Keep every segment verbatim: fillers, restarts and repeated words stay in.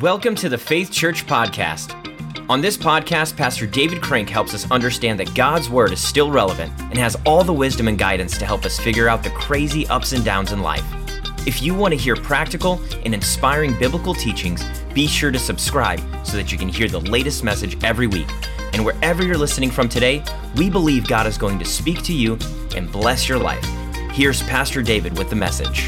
Welcome to the Faith Church Podcast. On this podcast, Pastor David Crank helps us understand that God's Word is still relevant and has all the wisdom and guidance to help us figure out the crazy ups and downs in life. If you want to hear practical and inspiring biblical teachings, be sure to subscribe so that you can hear the latest message every week. And wherever you're listening from today, we believe God is going to speak to you and bless your life. Here's Pastor David with the message.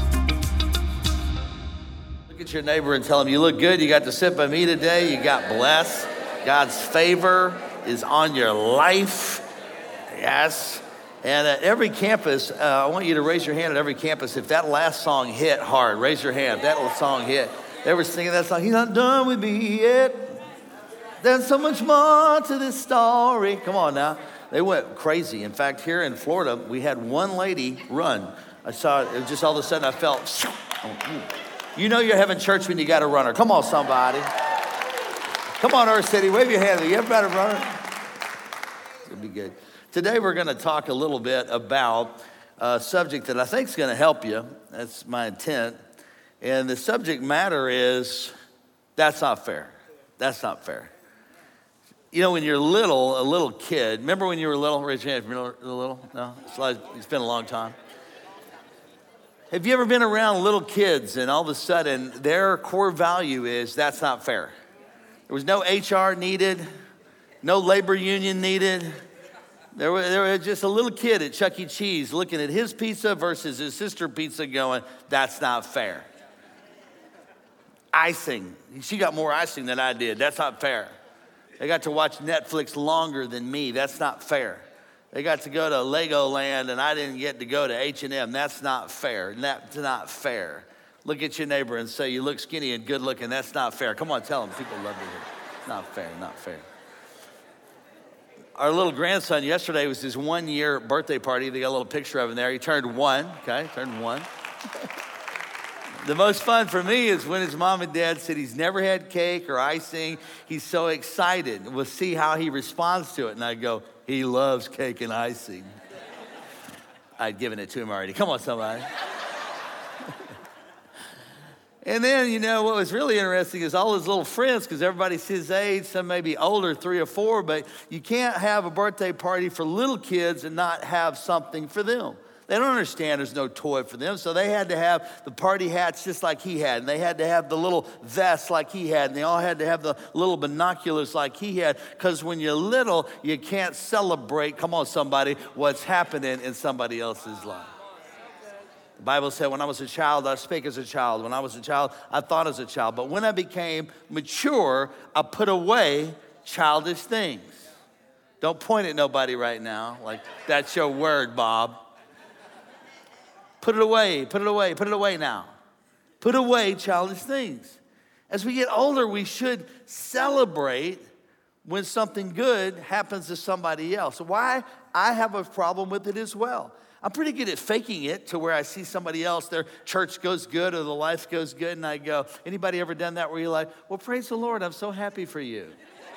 Look at your neighbor and tell him, you look good, you got to sit by me today, you got blessed. God's favor is on your life. Yes. And at every campus, uh, I want you to raise your hand at every campus. If that last song hit hard, raise your hand. If that song hit, they were singing that song, he's not done with me yet. There's so much more to this story. Come on now. They went crazy. In fact, here in Florida, we had one lady run. I saw it, it was just all of a sudden I felt, you know you're having church when you got a runner. Come on, somebody. Come on, Earth City, wave your hand. You ever got a runner? It'll be good. Today we're going to talk a little bit about a subject that I think is going to help you. That's my intent. And the subject matter is, that's not fair. That's not fair. You know, when you're little, a little kid, remember when you were little? Raise your hand if you're little. No? It's, like, it's been a long time. Have you ever been around little kids and all of a sudden their core value is, that's not fair? There was no H R needed, no labor union needed. There was, there was just a little kid at Chuck E. Cheese looking at his pizza versus his sister pizza going, that's not fair. Icing. She got more icing than I did. That's not fair. They got to watch Netflix longer than me. That's not fair. They got to go to Legoland and I didn't get to go to H and M. That's not fair. That's not fair. Look at your neighbor and say, you look skinny and good looking. That's not fair. Come on, tell them. People love to hear it. Not fair, not fair. Our little grandson yesterday was his one year birthday party. They got a little picture of him there. He turned one, okay, turned one. The most fun for me is when his mom and dad said he's never had cake or icing. He's so excited. We'll see how he responds to it. And I go, he loves cake and icing. I'd given it to him already. Come on, somebody. And then, you know, what was really interesting is all his little friends, because everybody's his age, some may be older, three or four, but you can't have a birthday party for little kids and not have something for them. They don't understand there's no toy for them, so they had to have the party hats just like he had, and they had to have the little vests like he had, and they all had to have the little binoculars like he had, because when you're little, you can't celebrate, come on somebody, what's happening in somebody else's life. The Bible said, when I was a child, I spake as a child. When I was a child, I thought as a child. But when I became mature, I put away childish things. Don't point at nobody right now like, that's your word, Bob. Put it away, put it away, put it away now. Put away childish things. As we get older, we should celebrate when something good happens to somebody else. Why? I have a problem with it as well. I'm pretty good at faking it to where I see somebody else, their church goes good or the life goes good, and I go, anybody ever done that where you're like, well, praise the Lord, I'm so happy for you.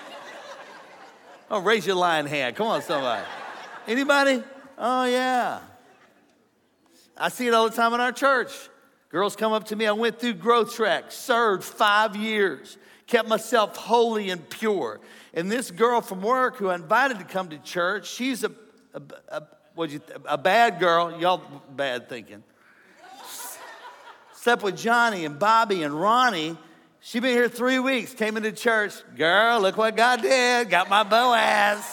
Oh, raise your lion hand. Come on, somebody. Anybody? Oh, yeah. I see it all the time in our church. Girls come up to me. I went through Growth Track, served five years, kept myself holy and pure. And this girl from work who I invited to come to church, she's a, a, a, what'd you th- a bad girl. Y'all bad thinking. Slept with Johnny and Bobby and Ronnie. She been here three weeks, came into church. Girl, look what God did. Got my Boaz.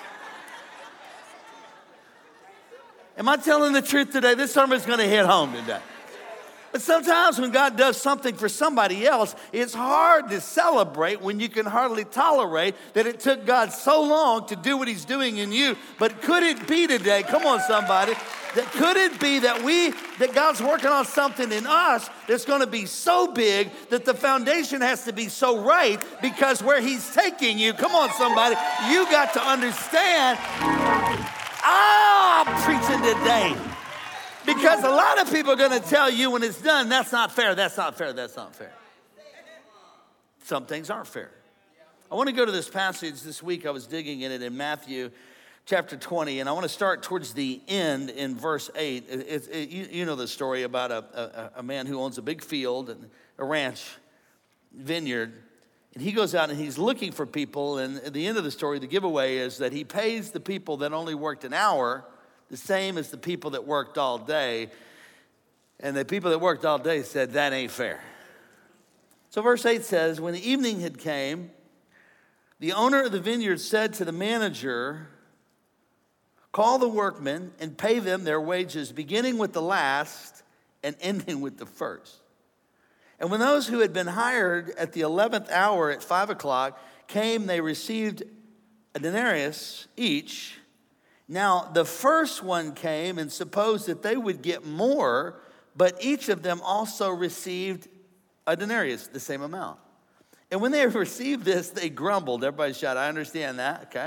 Am I telling the truth today? This sermon's going to hit home today. But sometimes when God does something for somebody else, it's hard to celebrate when you can hardly tolerate that it took God so long to do what he's doing in you. But could it be today, come on somebody, that could it be that we, that God's working on something in us that's going to be so big that the foundation has to be so right because where he's taking you, come on somebody, you got to understand. Ah, I'm preaching today. Because a lot of people are going to tell you when it's done, that's not fair, that's not fair, that's not fair. Some things aren't fair. I want to go to this passage this week. I was digging in it in Matthew chapter twenty, and I want to start towards the end in verse eight. It, it, it, you, you know the story about a, a, a man who owns a big field and a ranch. vineyard, and he goes out and he's looking for people, and at the end of the story, the giveaway is that he pays the people that only worked an hour the same as the people that worked all day, and the people that worked all day said, that ain't fair. So verse eight says, when the evening had came, the owner of the vineyard said to the manager, call the workmen and pay them their wages, beginning with the last and ending with the first. And when those who had been hired at the eleventh hour at five o'clock came, they received a denarius each. Now the first one came and supposed that they would get more, but each of them also received a denarius, the same amount. And when they received this, they grumbled. Everybody shout, I understand that, okay?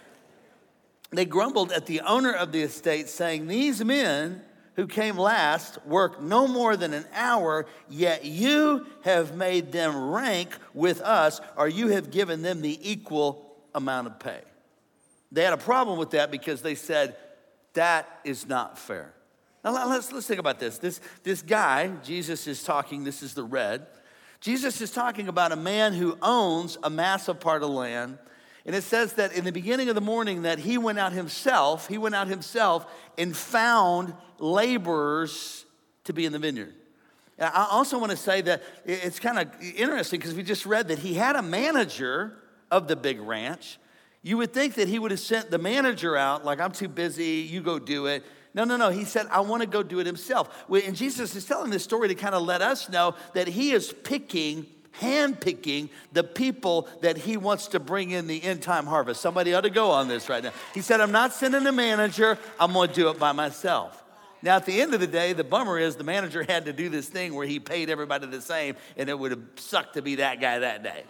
They grumbled at the owner of the estate, saying, these men who came last worked no more than an hour, yet you have made them rank with us, or you have given them the equal amount of pay. They had a problem with that because they said, that is not fair. Now let's, let's think about this. This, this guy, Jesus is talking, this is the red. Jesus is talking about a man who owns a massive part of land. And it says that in the beginning of the morning that he went out himself, he went out himself and found laborers to be in the vineyard. And I also want to say that it's kind of interesting because we just read that he had a manager of the big ranch. You would think that he would have sent the manager out like, I'm too busy, you go do it. No, no, no. He said, I want to go do it himself. And Jesus is telling this story to kind of let us know that he is picking, hand-picking the people that he wants to bring in the end-time harvest. Somebody ought to go on this right now. He said, I'm not sending a manager. I'm going to do it by myself. Now, at the end of the day, the bummer is the manager had to do this thing where he paid everybody the same, and it would have sucked to be that guy that day.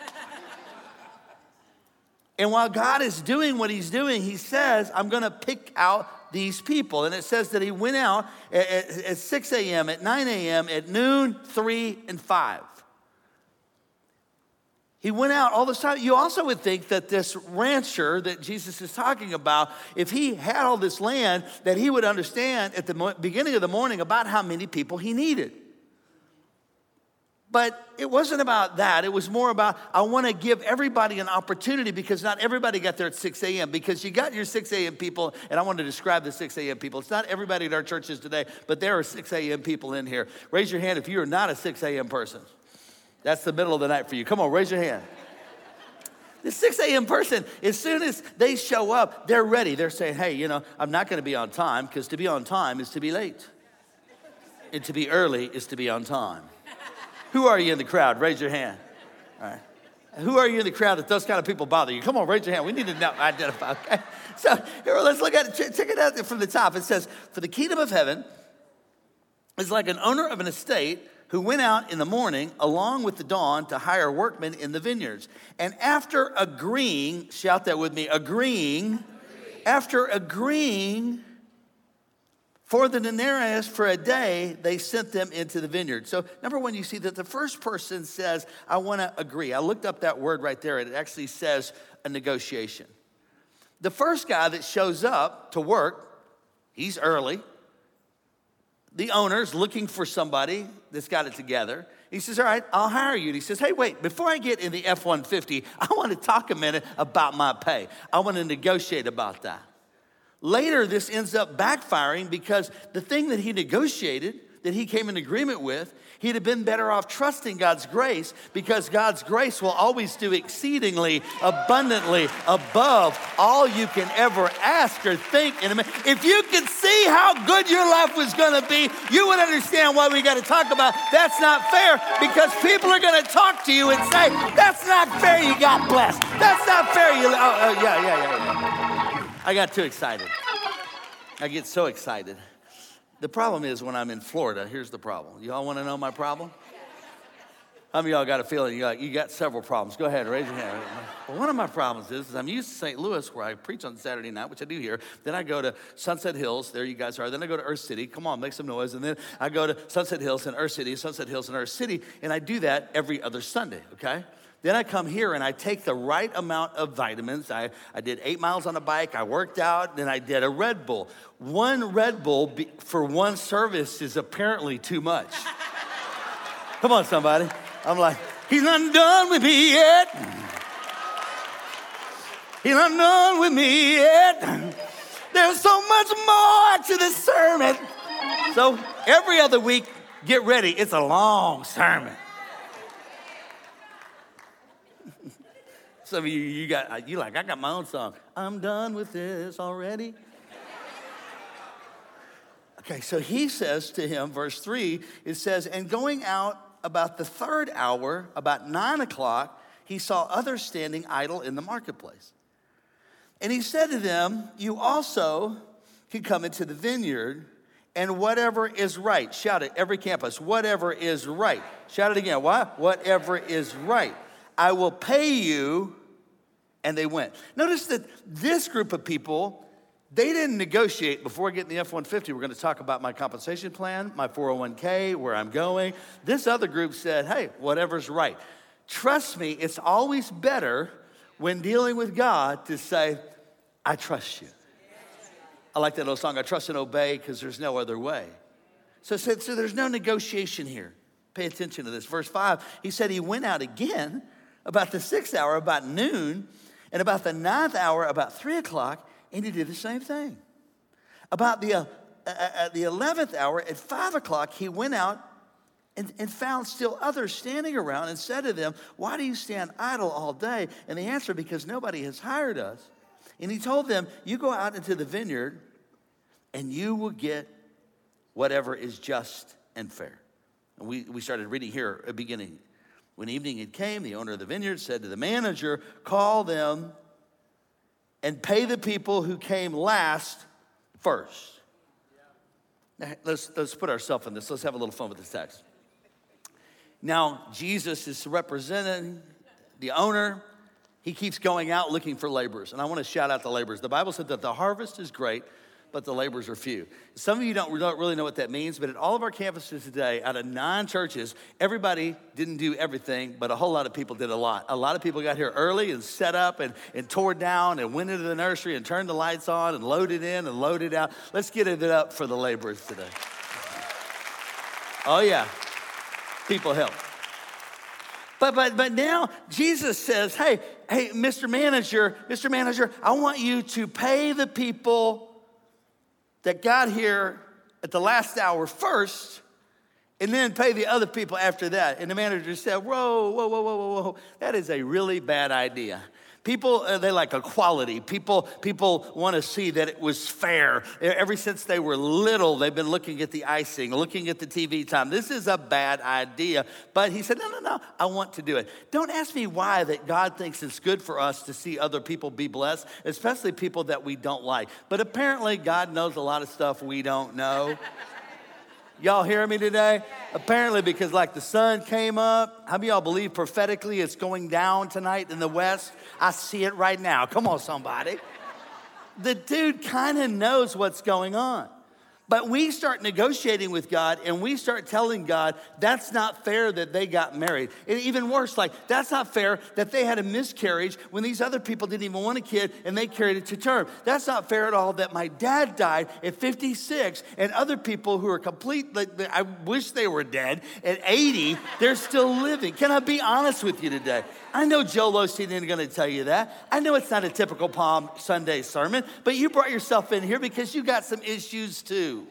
And while God is doing what he's doing, he says, I'm going to pick out these people. And it says that he went out at, at, at six a.m., at nine a.m., at noon, three, and five. He went out all this time. You also would think that this rancher that Jesus is talking about, if he had all this land, that he would understand at the beginning of the morning about how many people he needed. But it wasn't about that. It was more about, I want to give everybody an opportunity because not everybody got there at six a.m. Because you got your six a.m. people, and I want to describe the six a.m. people. It's not everybody at our churches today, but there are six a.m. people in here. Raise your hand if you are not a six a.m. person. That's the middle of the night for you. Come on, raise your hand. The six a.m. person, as soon as they show up, they're ready. They're saying, hey, you know, I'm not going to be on time because to be on time is to be late. And to be early is to be on time. Who are you in the crowd? Raise your hand. All right. Who are you in the crowd that those kind of people bother you? Come on, raise your hand. We need to know, identify, okay? So here, let's look at it. Check it out from the top. It says, for the kingdom of heaven is like an owner of an estate who went out in the morning along with the dawn to hire workmen in the vineyards. And after agreeing, shout that with me, agreeing, Agreed. after agreeing for the denarius for a day, they sent them into the vineyard. So number one, you see that the first person says, I want to agree. I looked up that word right there, and it actually says a negotiation. The first guy that shows up to work, he's early. The owner's looking for somebody that's got it together. He says, all right, I'll hire you. And he says, hey, wait, before I get in the F one fifty, I want to talk a minute about my pay. I want to negotiate about that. Later, this ends up backfiring because the thing that he negotiated, that he came in agreement with, he'd have been better off trusting God's grace because God's grace will always do exceedingly, abundantly, above all you can ever ask or think. In a minute. If you could see how good your life was going to be, you would understand why we got to talk about that's not fair, because people are going to talk to you and say, that's not fair, you got blessed. That's not fair, you, oh, oh yeah, yeah, yeah, yeah. I got too excited. I get so excited. The problem is when I'm in Florida, here's the problem. You all want to know my problem? How many of y'all got a feeling you got, you got several problems? Go ahead, raise your hand. Well, one of my problems is, is I'm used to Saint Louis where I preach on Saturday night, which I do here. Then I go to Sunset Hills. There you guys are. Then I go to Earth City. Come on, make some noise. And then I go to Sunset Hills and Earth City, Sunset Hills and Earth City. And I do that every other Sunday, okay? Then I come here and I take the right amount of vitamins. I, I did eight miles on a bike. I worked out. Then I did a Red Bull. One Red Bull be, for one service is apparently too much. Come on, somebody. I'm like, He's not done with me yet. He's not done with me yet. There's so much more to this sermon. So every other week, get ready. It's a long sermon. Some of you, you got, you like, I got my own song. I'm done with this already. Okay, so he says to him, verse three, it says, and going out about the third hour, about nine o'clock, he saw others standing idle in the marketplace. And he said to them, you also can come into the vineyard, and whatever is right. Shout it, every campus, whatever is right. Shout it again, what? Whatever is right. I will pay you. And they went. Notice that this group of people, they didn't negotiate before getting the F one fifty. We're going to talk about my compensation plan, my four oh one k, where I'm going. This other group said, hey, whatever's right. Trust me, it's always better when dealing with God to say, I trust you. I like that old song, I trust and obey because there's no other way. So, so, so there's no negotiation here. Pay attention to this. Verse five, he said he went out again about the sixth hour, about noon, and about the ninth hour, about three o'clock, and he did the same thing. About the, uh, at the eleventh hour, at five o'clock, he went out and, and found still others standing around and said to them, why do you stand idle all day? And they answered, because nobody has hired us. And he told them, you go out into the vineyard and you will get whatever is just and fair. And we, we started reading here at the beginning. When evening had came, the owner of the vineyard said to the manager, call them and pay the people who came last first. Now, let's, let's put ourselves in this. Let's have a little fun with this text. Now, Jesus is representing the owner. He keeps going out looking for laborers. And I want to shout out the laborers. The Bible said that the harvest is great, but the laborers are few. Some of you don't, don't really know what that means, but at all of our campuses today, out of nine churches, everybody didn't do everything, but a whole lot of people did a lot. A lot of people got here early and set up and, and tore down and went into the nursery and turned the lights on and loaded in and loaded out. Let's get it up for the laborers today. Oh yeah, people help. But, but, but now Jesus says, hey, hey, Mister Manager, Mister Manager, I want you to pay the people that got here at the last hour first, and then pay the other people after that. And the manager said, whoa, whoa, whoa, whoa, whoa, whoa. That is a really bad idea. People, uh, they like equality. People, people want to see that it was fair. Ever since they were little, they've been looking at the icing, looking at the T V time. This is a bad idea. But he said, no, no, no, I want to do it. Don't ask me why that God thinks it's good for us to see other people be blessed, especially people that we don't like. But apparently God knows a lot of stuff we don't know. Y'all hear me today? Apparently, because like the sun came up. How many of y'all believe prophetically it's going down tonight in the west? I see it right now. Come on, somebody. The dude kind of knows what's going on. But we start negotiating with God and we start telling God that's not fair that they got married. And even worse, like that's not fair that they had a miscarriage when these other people didn't even want a kid and they carried it to term. That's not fair at all that my dad died at fifty-six and other people who are complete, like, I wish they were dead, at eighty, they're still living. Can I be honest with you today? I know Joel Osteen isn't going to tell you that. I know it's not a typical Palm Sunday sermon, but you brought yourself in here because you got some issues too.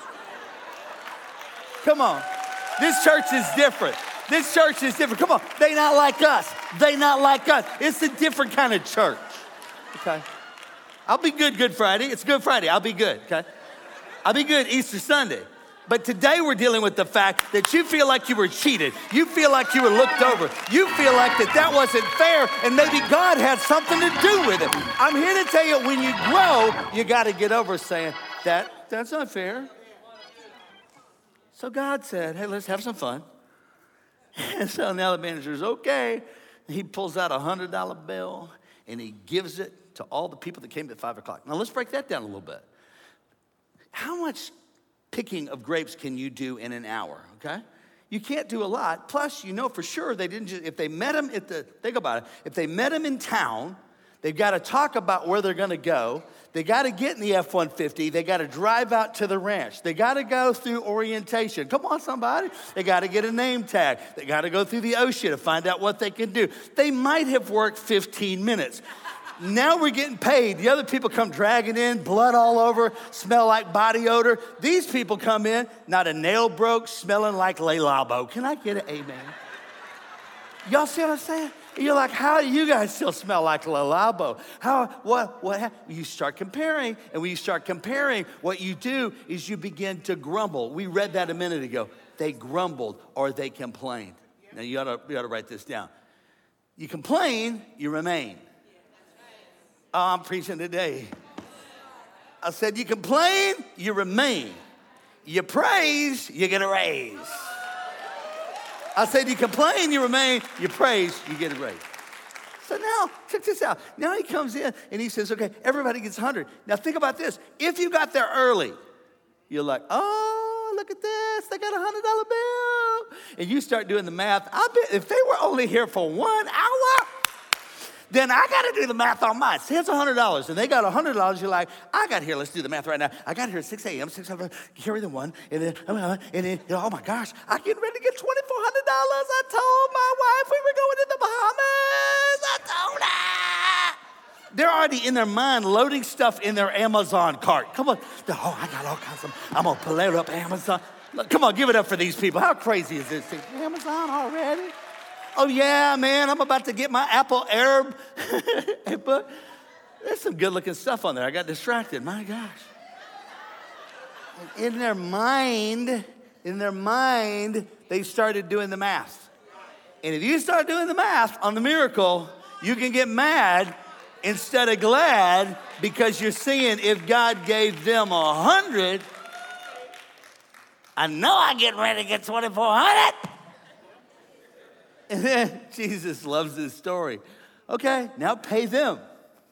Come on. This church is different. This church is different. Come on. They not like us. They not like us. It's a different kind of church. Okay. I'll be good Good Friday. It's Good Friday. I'll be good. Okay. I'll be good Easter Sunday. But today we're dealing with the fact that you feel like you were cheated. You feel like you were looked over. You feel like that that wasn't fair and maybe God had something to do with it. I'm here to tell you, when you grow, you got to get over saying, that that's not fair. So God said, hey, let's have some fun. And so now the manager's okay. He pulls out a one hundred dollar bill and he gives it to all the people that came at five o'clock. Now let's break that down a little bit. How much picking of grapes can you do in an hour, okay? You can't do a lot. Plus, you know for sure they didn't just, if they met him at the, think about it, if they met him in town, They've got to talk about where they're going to go. They got to get in the F one fifty. They got to drive out to the ranch. They got to go through orientation. Come on, somebody. They got to get a name tag. They got to go through the OSHA to find out what they can do. They might have worked fifteen minutes. Now we're getting paid. The other people come dragging in, blood all over, smell like body odor. These people come in, not a nail broke, smelling like Le Labo. Can I get an amen? Y'all see what I'm saying? You're like, how do you guys still smell like Le Labo? How, what, what? You start comparing, and when you start comparing, what you do is you begin to grumble. We read that a minute ago. They grumbled or they complained. Now you ought to, you ought to write this down. You complain, you remain. Oh, I'm preaching today. I said, you complain, you remain. You praise, you get a raise. I said, you complain, you remain. You praise, you get a raise. So now, check this out. Now he comes in and he says, okay, everybody gets one hundred. Now think about this. If you got there early, you're like, oh, look at this. They got a one hundred dollar bill. And you start doing the math. I bet if they were only here for one hour, then I got to do the math on mine. Say it's one hundred dollars, and they got one hundred dollars. You're like, I got here. Let's do the math right now. I got here at six a.m., six hundred, carry the one, and then, and then, oh my gosh, I get ready to get twenty-four hundred dollars. I told my wife we were going to the Bahamas. I told her. They're already in their mind loading stuff in their Amazon cart. Come on. Oh, I got all kinds of, I'm going to pull it up Amazon. Look, come on, give it up for these people. How crazy is this thing? Amazon already? Oh, yeah, man, I'm about to get my Apple Arab book. There's some good-looking stuff on there. I got distracted. My gosh. In their mind, in their mind, they started doing the math. And if you start doing the math on the miracle, you can get mad instead of glad because you're seeing if God gave them a hundred, I know I'm getting ready to get twenty-four hundred. And then Jesus loves this story. Okay, now pay them.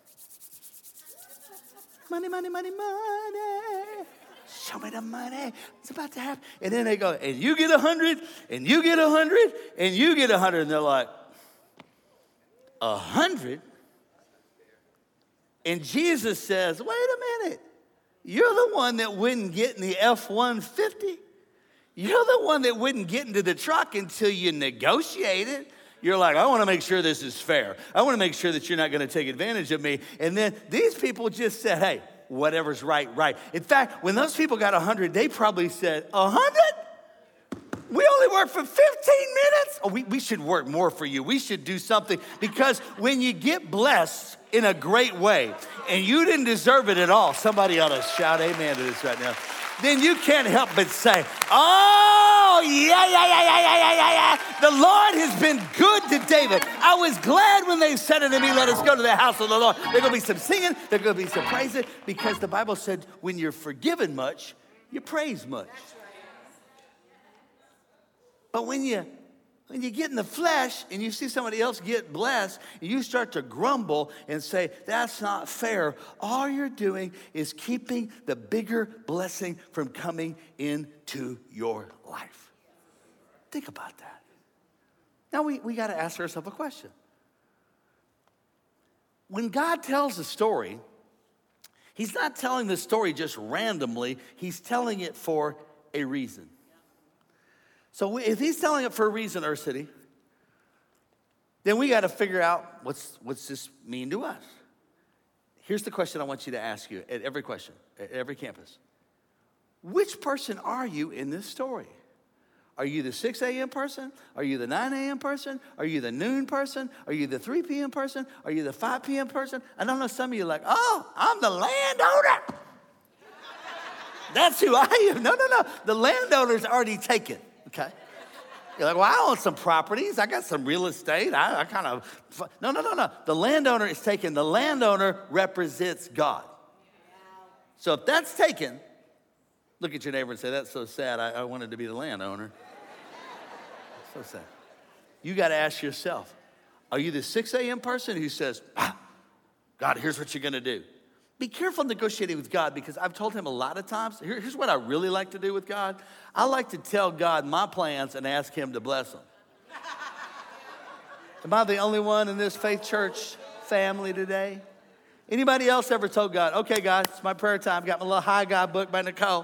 Money, money, money, money. Show me the money. It's about to happen. And then they go, and you get a hundred, and you get a hundred, and you get a hundred. And they're like, a hundred? And Jesus says, wait a minute. You're the one that wouldn't get in the F one fifty. You're the one that wouldn't get into the truck until you negotiated. You're like, I want to make sure this is fair. I want to make sure that you're not going to take advantage of me. And then these people just said, hey, whatever's right, right. In fact, when those people got one hundred, they probably said, one hundred? We only work for fifteen minutes? Oh, we, we should work more for you. We should do something. Because when you get blessed in a great way, and you didn't deserve it at all, somebody ought to shout amen to this right now. Then you can't help but say, oh, yeah, yeah, yeah, yeah, yeah, yeah, yeah, yeah. The Lord has been good to David. I was glad when they said unto me, let us go to the house of the Lord. There's going to be some singing. There's going to be some praising. Because the Bible said when you're forgiven much, you praise much. But when you When you get in the flesh and you see somebody else get blessed, and you start to grumble and say, that's not fair, all you're doing is keeping the bigger blessing from coming into your life. Think about that. Now we, we got to ask ourselves a question. When God tells a story, he's not telling the story just randomly. He's telling it for a reason. So if he's telling it for a reason, Earth City, then we got to figure out what's what's this mean to us. Here's the question I want you to ask you at every question, at every campus. Which person are you in this story? Are you the six a.m. person? Are you the nine a.m. person? Are you the noon person? Are you the three p.m. person? Are you the five p.m. person? I don't know, some of you are like, oh, I'm the landowner. That's who I am. No, no, no. The landowner's already taken. Okay. You're like, well, I own some properties. I got some real estate. I, I kind of, no, no, no, no. The landowner is taken. The landowner represents God. So if that's taken, look at your neighbor and say, that's so sad. I, I wanted to be the landowner. So sad. You got to ask yourself, are you the six a.m. person who says, ah, God, here's what you're going to do? Be careful negotiating with God, because I've told him a lot of times, here, here's what I really like to do with God. I like to tell God my plans and ask him to bless them. Am I the only one in this faith church family today? Anybody else ever told God, okay, God, it's my prayer time. Got my little High God book by Nicole.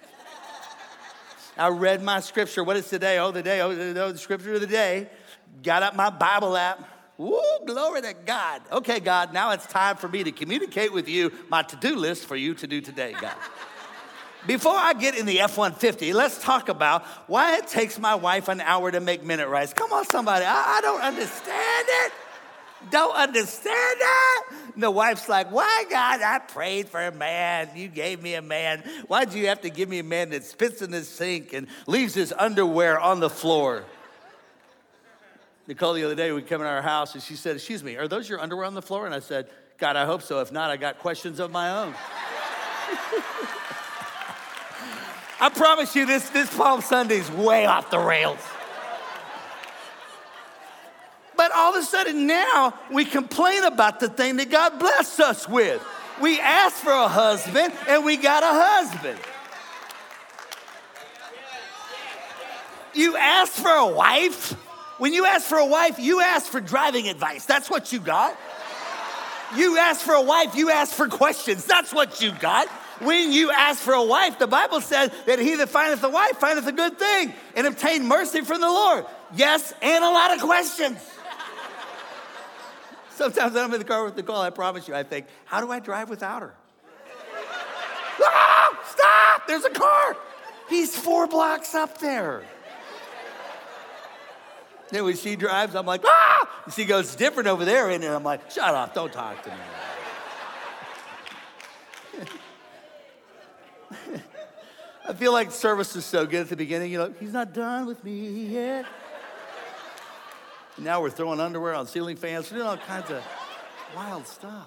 I read my scripture. What is today? Oh, the day. Oh, the, oh, the scripture of the day. Got up my Bible app. Woo, glory to God. Okay, God, now it's time for me to communicate with you my to-do list for you to do today, God. Before I get in the F one fifty, let's talk about why it takes my wife an hour to make minute rice. Come on, somebody. I, I don't understand it. Don't understand that? And the wife's like, why, God, I prayed for a man. You gave me a man. Why'd you have to give me a man that spits in his sink and leaves his underwear on the floor? Nicole, the other day, we come in our house, and she said, excuse me, are those your underwear on the floor? And I said, God, I hope so. If not, I got questions of my own. I promise you, this, this Palm Sunday's way off the rails. But all of a sudden now, we complain about the thing that God blessed us with. We asked for a husband, and we got a husband. You asked for a wife. When you ask for a wife, you ask for driving advice. That's what you got. You ask for a wife, you ask for questions. That's what you got. When you ask for a wife, the Bible says that he that findeth a wife findeth a good thing and obtain mercy from the Lord. Yes, and a lot of questions. Sometimes when I'm in the car with Nicole, I promise you, I think, how do I drive without her? Oh, stop, there's a car. He's four blocks up there. Then when she drives, I'm like, ah! And she goes, it's different over there, isn't it? I'm like, shut up, don't talk to me. I feel like service is so good at the beginning. You know, he's not done with me yet. And now we're throwing underwear on ceiling fans. We're doing all kinds of wild stuff.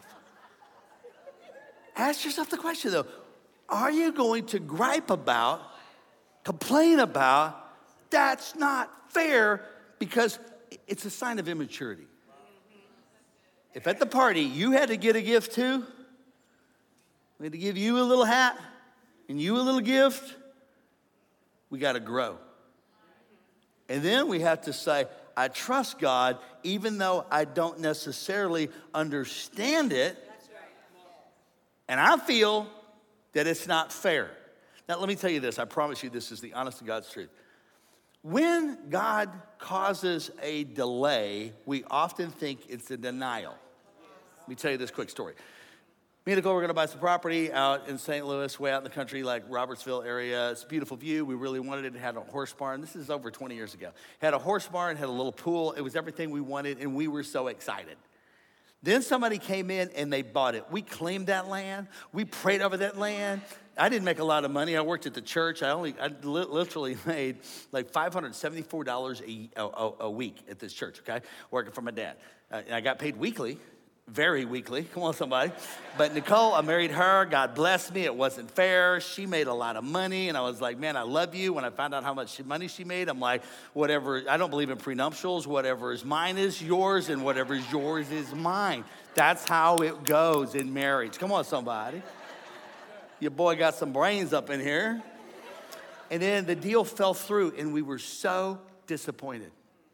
Ask yourself the question, though. Are you going to gripe about, complain about, that's not fair, because it's a sign of immaturity? If at the party you had to get a gift too, we had to give you a little hat and you a little gift, we got to grow. And then we have to say, I trust God even though I don't necessarily understand it. And I feel that it's not fair. Now, let me tell you this. I promise you this is the honest to God's truth. When God causes a delay, we often think it's a denial. Let me tell you this quick story. Me and Nicole were going to buy some property out in Saint Louis, way out in the country, like Robertsville area. It's a beautiful view. We really wanted it. It had a horse barn. This is over twenty years ago. Had a horse barn, had a little pool. It was everything we wanted, and we were so excited. Then somebody came in, and they bought it. We claimed that land. We prayed over that land. I didn't make a lot of money. I worked at the church. I only, I literally made like five hundred seventy-four dollars a, a, a week at this church, okay, working for my dad. Uh, I got paid weekly. Very weekly. Come on, somebody. But Nicole, I married her. God blessed me. It wasn't fair. She made a lot of money. And I was like, man, I love you. When I found out how much money she made, I'm like, whatever. I don't believe in prenuptials. Whatever is mine is yours, and whatever is yours is mine. That's how it goes in marriage. Come on, somebody. Your boy got some brains up in here. And then the deal fell through, and we were so disappointed.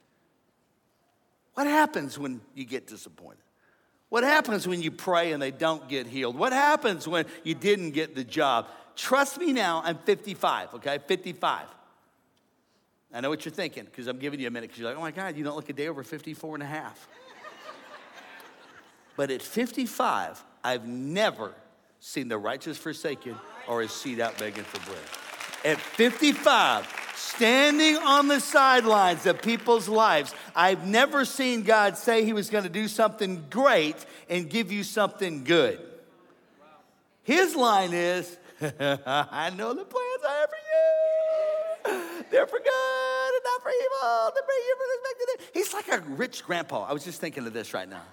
What happens when you get disappointed? What happens when you pray and they don't get healed? What happens when you didn't get the job? Trust me now, I'm fifty-five, okay? fifty-five. I know what you're thinking, because I'm giving you a minute, because you're like, oh my God, you don't look a day over fifty-four and a half. But at fifty-five, I've never seen the righteous forsaken or his seed out begging for bread. At fifty-five, standing on the sidelines of people's lives, I've never seen God say he was going to do something great and give you something good. His line is, I know the plans I have for you. They're for good and not for evil. To bring you for this back to. He's like a rich grandpa. I was just thinking of this right now.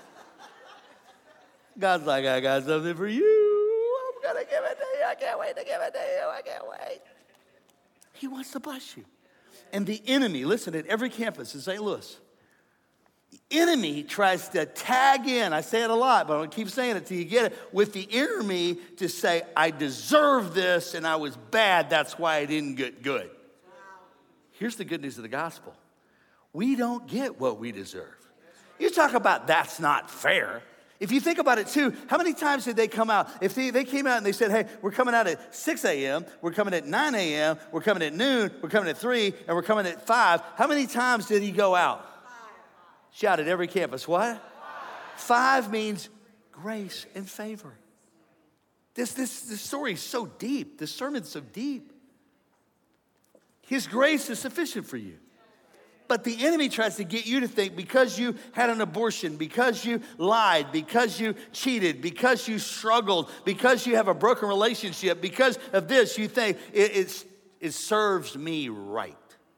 God's like, I got something for you. I'm going to give it to you. I can't wait to give it to you. I can't wait. He wants to bless you. And the enemy, listen, at every campus in Saint Louis, the enemy tries to tag in, I say it a lot, but I'm going to keep saying it till you get it, with the enemy to say, I deserve this and I was bad, that's why I didn't get good. Here's the good news of the gospel. We don't get what we deserve. You talk about that's not fair. If you think about it too, how many times did they come out? If they, they came out and they said, hey, we're coming out at six a.m., we're coming at nine a.m., we're coming at noon, we're coming at three, and we're coming at five. How many times did he go out? Shout at every campus. What? Five means grace and favor. This, this, this story is so deep. This sermon's so deep. His grace is sufficient for you. But the enemy tries to get you to think because you had an abortion, because you lied, because you cheated, because you struggled, because you have a broken relationship, because of this, you think it, it's, it serves me right.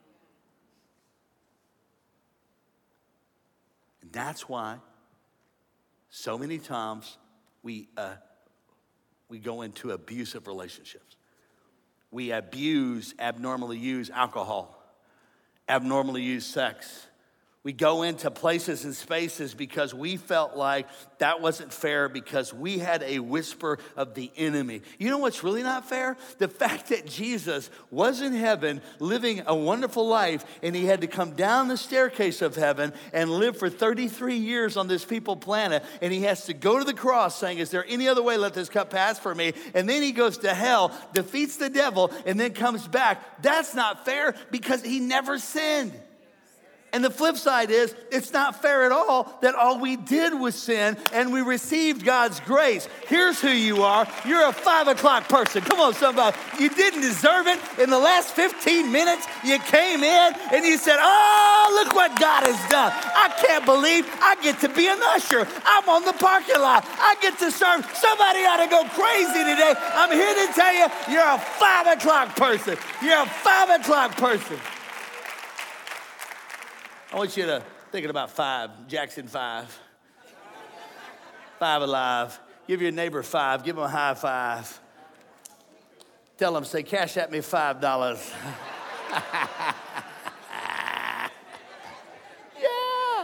And that's why so many times we, uh, we go into abusive relationships. We abuse, abnormally use alcohol. Abnormally use sex. We go into places and spaces because we felt like that wasn't fair because we had a whisper of the enemy. You know what's really not fair? The fact that Jesus was in heaven living a wonderful life and he had to come down the staircase of heaven and live for thirty-three years on this people planet, and he has to go to the cross saying, is there any other way let this cup pass for me? And then he goes to hell, defeats the devil, and then comes back. That's not fair because he never sinned. And the flip side is, it's not fair at all that all we did was sin and we received God's grace. Here's who you are. You're a five o'clock person. Come on, somebody. You didn't deserve it. In the last fifteen minutes, you came in and you said, oh, look what God has done. I can't believe I get to be an usher. I'm on the parking lot. I get to serve. Somebody ought to go crazy today. I'm here to tell you, you're a five o'clock person. You're a five o'clock person. I want you to thinking about five, Jackson five. Five alive. Give your neighbor five. Give him a high five. Tell him, say, cash at me five dollars. Yeah.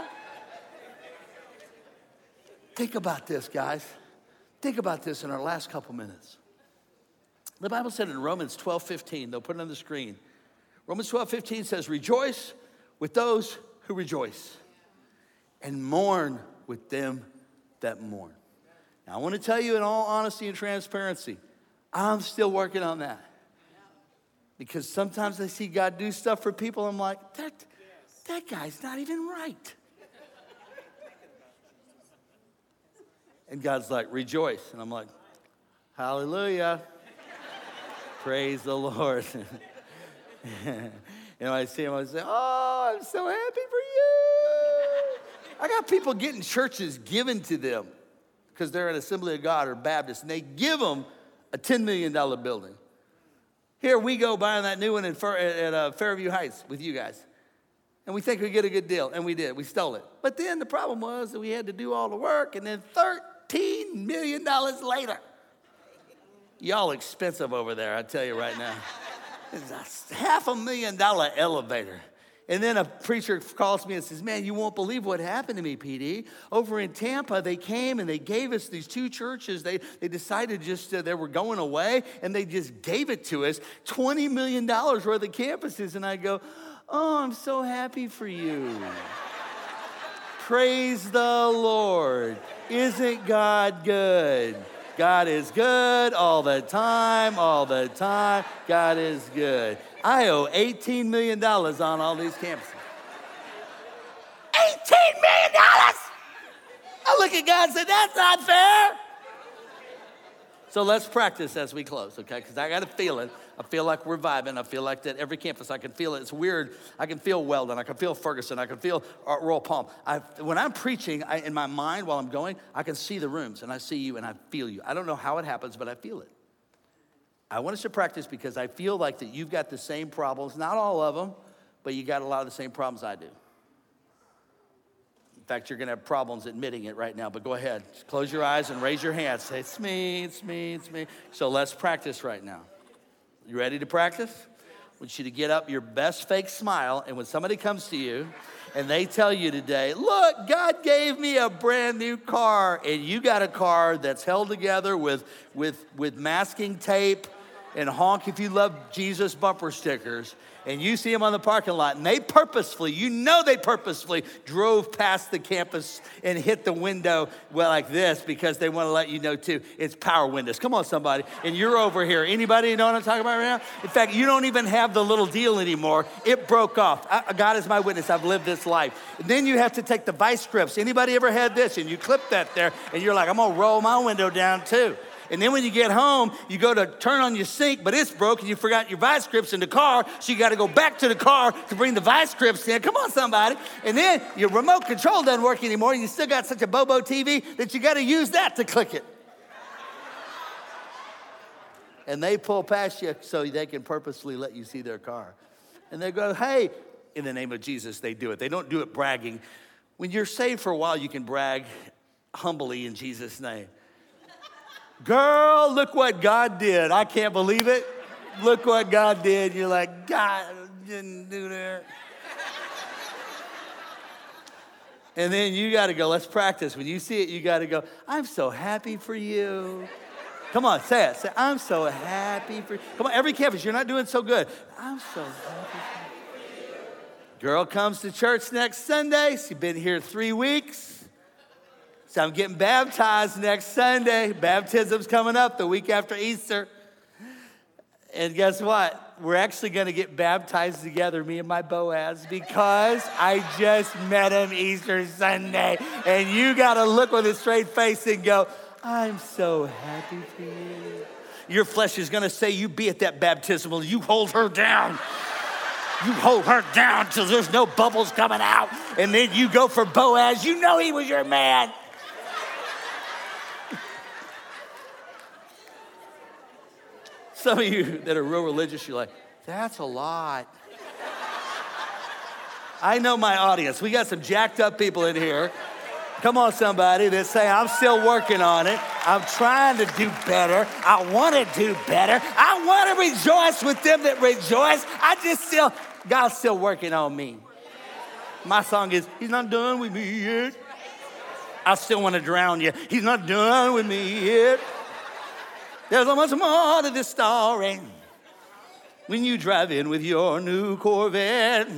Think about this, guys. Think about this in our last couple minutes. The Bible said in Romans twelve fifteen, they'll put it on the screen. Romans twelve fifteen says, rejoice with those who rejoice, and mourn with them that mourn. Now, I want to tell you in all honesty and transparency, I'm still working on that. Because sometimes I see God do stuff for people, I'm like, that, that guy's not even right. And God's like, rejoice. And I'm like, hallelujah. Praise the Lord. You know, I see him, I say, oh, I'm so happy for you. I got people getting churches given to them because they're an Assembly of God or Baptist, and they give them a ten million dollars building. Here we go buying that new one in Fair, at uh, Fairview Heights with you guys. And we think we get a good deal, and we did. We stole it. But then the problem was that we had to do all the work, and then thirteen million dollars later. Y'all expensive over there, I tell you right now. It's a half a million dollar elevator. And then a preacher calls me and says, man, you won't believe what happened to me, P D. Over in Tampa, they came and they gave us these two churches. They, they decided just uh, they were going away, and they just gave it to us, twenty million dollars worth of campuses. And I go, oh, I'm so happy for you. Praise the Lord. Isn't God good? God is good all the time, all the time. God is good. I owe eighteen million dollars on all these campuses. eighteen million dollars! I look at God and say, that's not fair. So let's practice as we close, okay? Because I got a feeling. I feel like we're vibing. I feel like that every campus, I can feel it. It's weird. I can feel Weldon. I can feel Ferguson. I can feel uh, Royal Palm. I, when I'm preaching, I, in my mind while I'm going, I can see the rooms, and I see you, and I feel you. I don't know how it happens, but I feel it. I want us to practice because I feel like that you've got the same problems. Not all of them, but you got a lot of the same problems I do. In fact, you're going to have problems admitting it right now, but go ahead. Just close your eyes and raise your hands. Say, it's me, it's me, it's me. So let's practice right now. You ready to practice? I want you to get up your best fake smile, and when somebody comes to you and they tell you today, look, God gave me a brand new car, and you got a car that's held together with, with, with masking tape and honk if you love Jesus bumper stickers, and you see them on the parking lot, and they purposefully, you know they purposefully drove past the campus and hit the window well like this because they want to let you know too, it's power windows. Come on, somebody. And you're over here. Anybody know what I'm talking about right now? In fact, you don't even have the little deal anymore. It broke off. I, God is my witness. I've lived this life. And then you have to take the vice grips. Anybody ever had this? And you clip that there, and you're like, I'm going to roll my window down too. And then when you get home, you go to turn on your sink, but it's broke and you forgot your vice grips in the car, so you got to go back to the car to bring the vice grips in. Come on, somebody. And then your remote control doesn't work anymore, and you still got such a Bobo T V that you got to use that to click it. And they pull past you so they can purposely let you see their car. And they go, hey, in the name of Jesus, they do it. They don't do it bragging. When you're saved for a while, you can brag humbly in Jesus' name. Girl, look what God did. I can't believe it. Look what God did. You're like, God didn't do that. And then you got to go, let's practice. When you see it, you got to go, I'm so happy for you. Come on, say it. Say, I'm so happy for you. Come on, every campus, you're not doing so good. I'm so happy for you. Girl comes to church next Sunday. She's been here three weeks. So I'm getting baptized next Sunday. Baptism's coming up the week after Easter. And guess what? We're actually going to get baptized together, me and my Boaz, because I just met him Easter Sunday. And you got to look with a straight face and go, I'm so happy for you. Your flesh is going to say, you be at that baptismal. You hold her down. You hold her down till there's no bubbles coming out. And then you go for Boaz. You know he was your man. Some of you that are real religious, you're like, that's a lot. I know my audience. We got some jacked up people in here. Come on, somebody that say, I'm still working on it. I'm trying to do better. I want to do better. I want to rejoice with them that rejoice. I just still, God's still working on me. My song is, he's not done with me yet. I still want to drown you. He's not done with me yet. There's so much more to this story when you drive in with your new Corvette.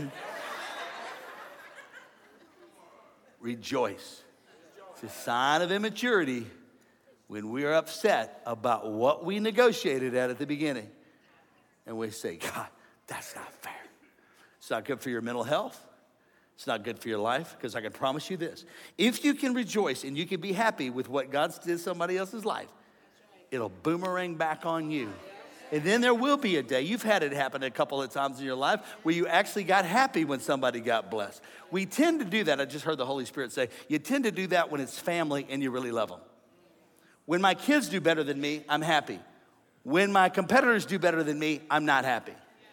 Rejoice. It's a sign of immaturity when we are upset about what we negotiated at at the beginning. And we say, God, that's not fair. It's not good for your mental health. It's not good for your life, because I can promise you this. If you can rejoice and you can be happy with what God did in somebody else's life, it'll boomerang back on you. And then there will be a day, you've had it happen a couple of times in your life, where you actually got happy when somebody got blessed. We tend to do that. I just heard the Holy Spirit say, you tend to do that when it's family and you really love them. When my kids do better than me, I'm happy. When my competitors do better than me, I'm not happy.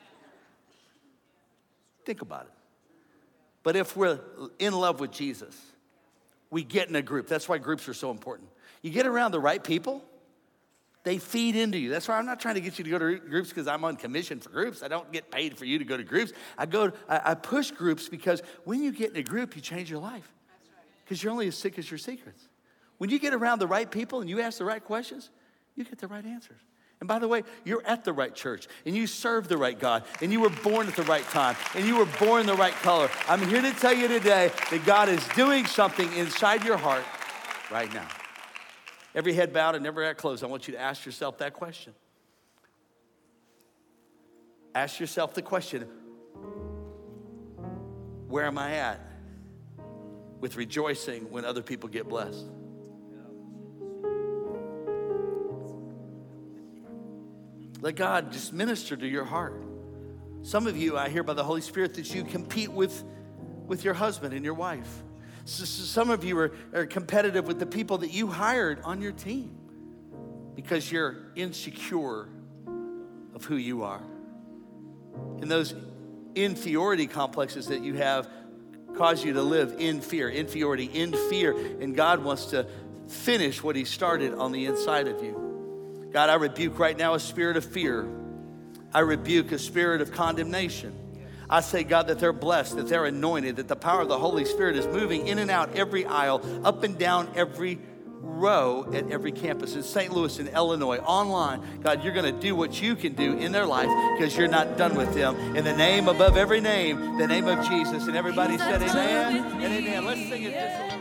Think about it. But if we're in love with Jesus, we get in a group. That's why groups are so important. You get around the right people, they feed into you. That's why I'm not trying to get you to go to groups because I'm on commission for groups. I don't get paid for you to go to groups. I go, I, I push groups because when you get in a group, you change your life. Because you're only as sick as your secrets. When you get around the right people and you ask the right questions, you get the right answers. And by the way, you're at the right church, and you serve the right God, and you were born at the right time, and you were born the right color. I'm here to tell you today that God is doing something inside your heart right now. Every head bowed and every eye closed, I want you to ask yourself that question. Ask yourself the question, where am I at with rejoicing when other people get blessed? Let God just minister to your heart. Some of you, I hear by the Holy Spirit that you compete with, with your husband and your wife. So, so some of you are, are competitive with the people that you hired on your team because you're insecure of who you are. And those inferiority complexes that you have cause you to live in fear, inferiority, in fear. And God wants to finish what he started on the inside of you. God, I rebuke right now a spirit of fear. I rebuke a spirit of condemnation. I say, God, that they're blessed, that they're anointed, that the power of the Holy Spirit is moving in and out every aisle, up and down every row at every campus in Saint Louis and Illinois, online. God, you're going to do what you can do in their life because you're not done with them. In the name above every name, the name of Jesus. And everybody said amen and amen. Let's sing it just a little.